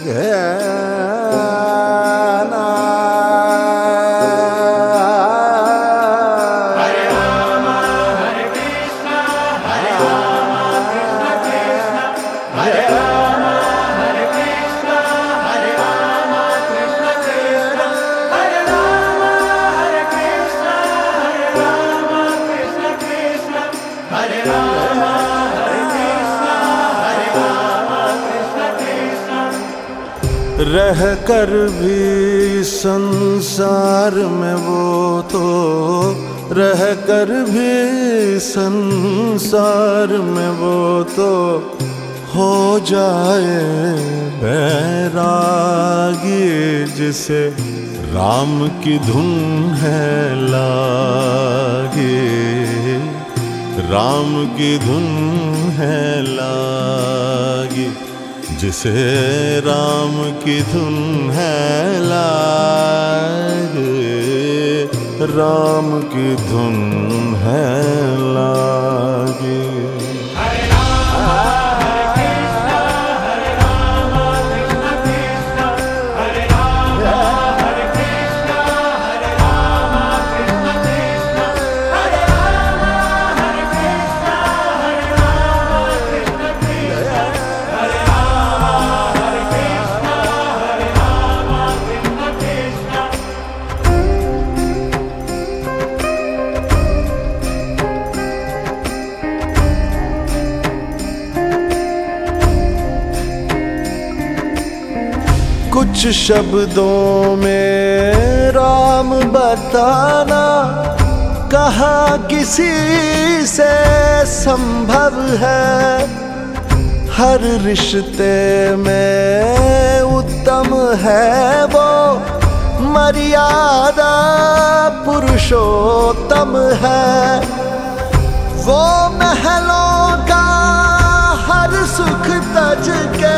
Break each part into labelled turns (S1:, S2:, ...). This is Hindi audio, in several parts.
S1: रह कर भी संसार में वो तो रह कर भी संसार में वो तो हो जाए बैरागी, जिसे राम की धुन है लागी, राम की धुन है लागी, जिसे राम की धुन है लागी, राम की धुन है लागी। कुछ शब्दों में राम बताना कहाँ किसी से संभव है, हर रिश्ते में उत्तम है वो मर्यादा पुरुषोत्तम है, वो महलों का हर सुख तज के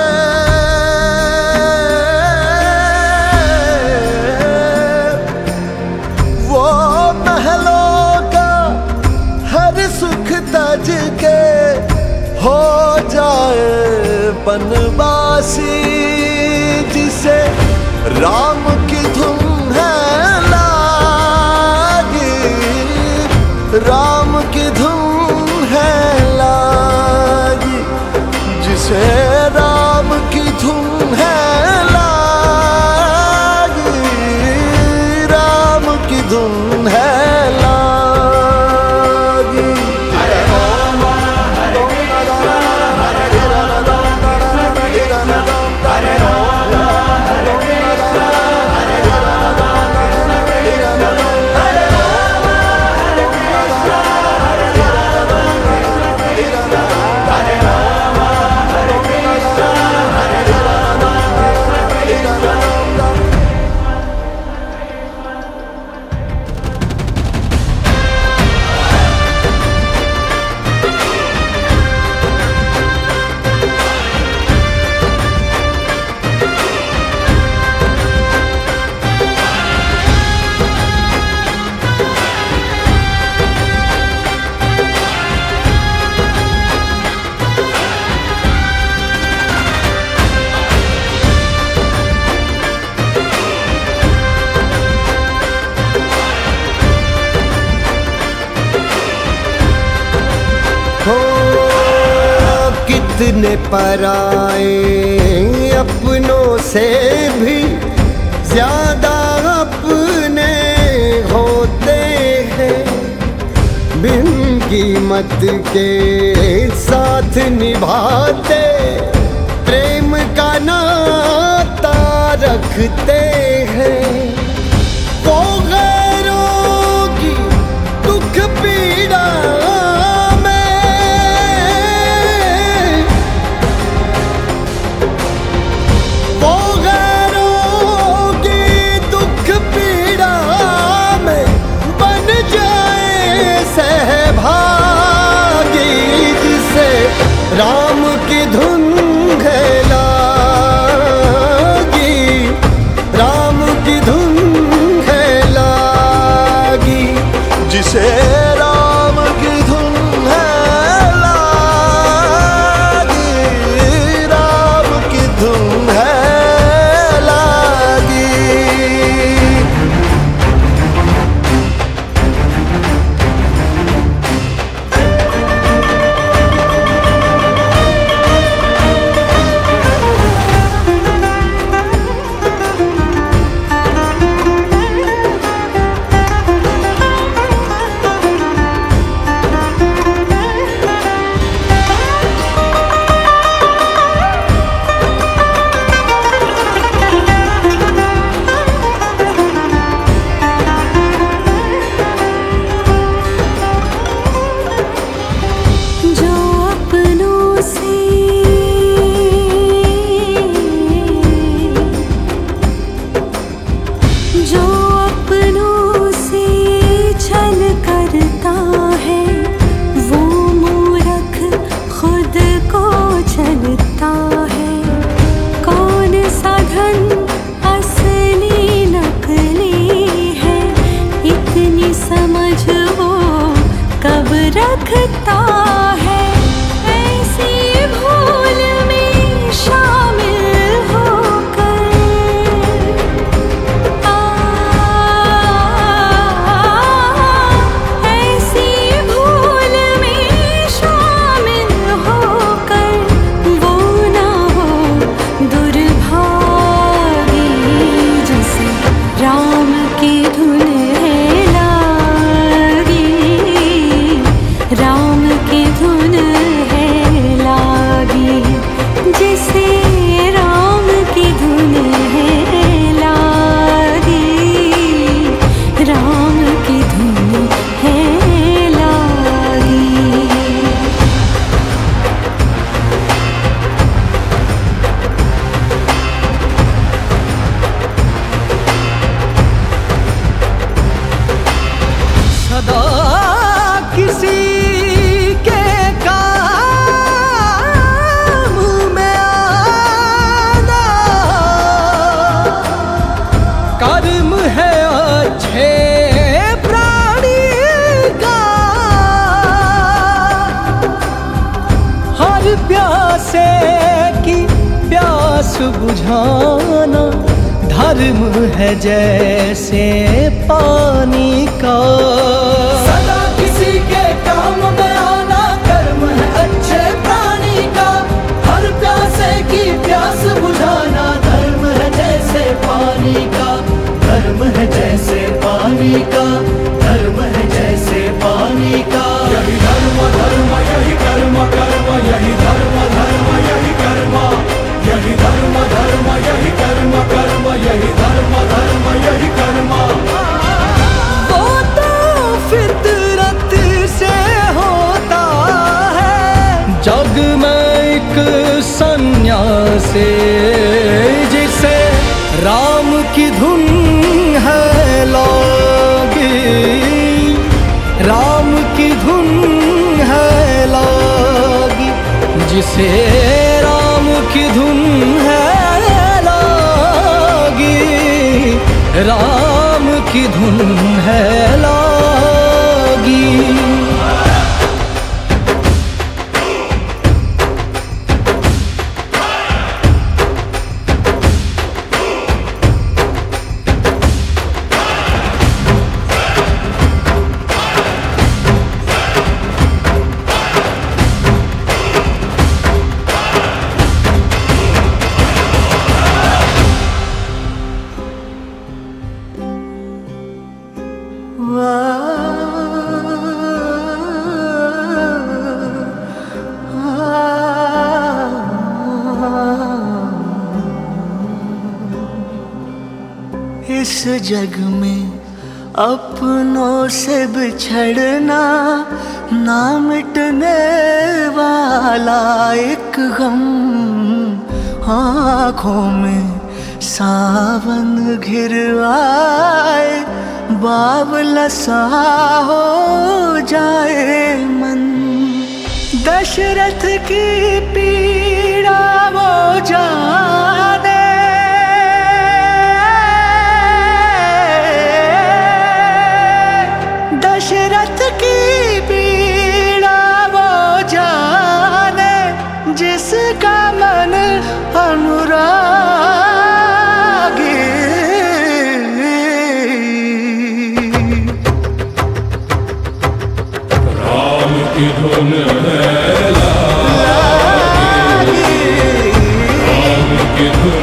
S1: तज के हो जाए बनवासी, जिसे राम की धुन है लागी, राम की धुन है लागी, जिसे राम की धुन है लागी, राम की धुन है लागी।
S2: कितने पराए अपनों से भी ज्यादा अपने होते हैं, बिन कीमत के साथ निभाते प्रेम का नाता रखते हैं, वो गैरों की दुख पीड़ा राम की धुन है लागी, राम की धुन है लागी,
S1: जिसे राम की धुन है लागी, राम की धुन है
S3: समझ वो कब रखता है, ऐसी भूल में शामिल होकर। ऐसी भूल में शामिल होकर वो ना हो दुर्भागी, जिसे राम की धुन है लागी, राम की धुन है लागी, जिसे राम की धुन है लागी, राम की धुन है लागी।
S2: सदा किसी के काम में आना कर्म है अच्छे प्राणी का, हर प्यासे की प्यास बुझाना धर्म है जैसे पानी का। सदा किसी के काम में आना कर्म है अच्छे प्राणी का, हर प्यासे की प्यास बुझाना धर्म है जैसे पानी का, धर्म है जैसे पानी का, धर्म है जैसे पानी का। यही धर्म धर्म यही कर्म कर्म, यही धर्म धर्म यही कर्म, यही धर्म धर्म यही कर्म कर्म, यही धर्म धर्म यही कर्म। वो तो फितरत से होता है जग में एक सन्यासी, जिसे राम की धुन है लागी, राम की धुन है लागी, जिसे राम की धुन है लागी, राम की धुन है लागी।
S1: इस जग में अपनों से बिछड़ना ना मिटने वाला एक गम, आँखों में सावन घिर आए बावला सा हो जाए मन। दशरथ की पीड़ा वो जाने, दशरथ की पीड़ा वो जाने, जिसका मन अनुरागी।
S4: राम की धुन है लागी, राम की धुन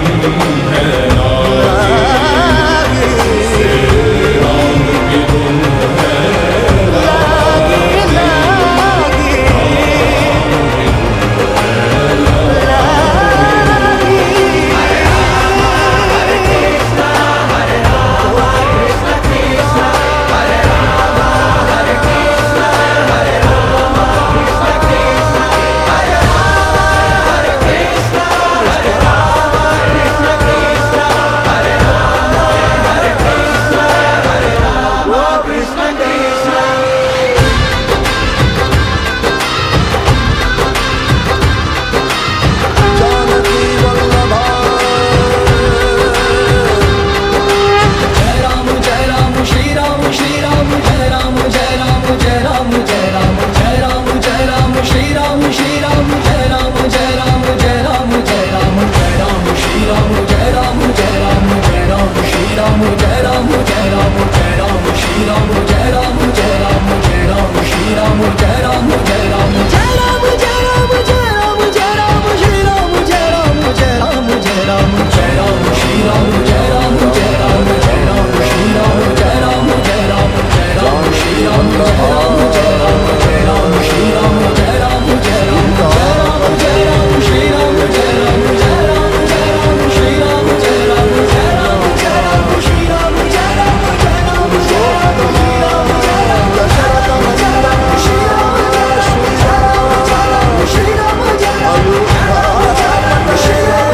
S2: राम जय राम जय राम जय राम श्री राम जय राम जय राम जय राम जय राम जय राम जय राम श्री राम जय राम जय राम जय राम जय राम श्री राम जय राम जय राम जय राम श्री राम जय राम जय राम जय राम श्री राम जय राम जय राम जय राम श्री राम जय राम जय राम जय राम जय राम श्री राम जय राम जय राम जय राम श्री राम जय राम जय राम जय राम श्री राम जय राम जय राम जय राम श्री राम जय राम जय राम श्री राम जय राम श्री राम जय राम श्री राम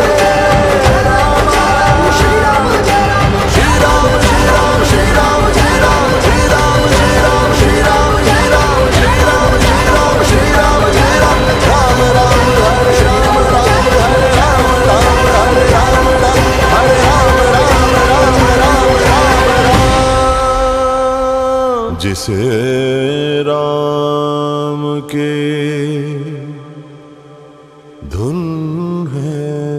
S2: श्री राम जय राम श्री राम जय राम श्री राम जय राम श्री राम जय राम श्री राम जय राम जय राम जय राम श्री राम जय राम राम राम हरे राम राम हरे राम राम हरे राम राम हरे राम राम राम राम राम राम।
S1: जिसे राम के धुन है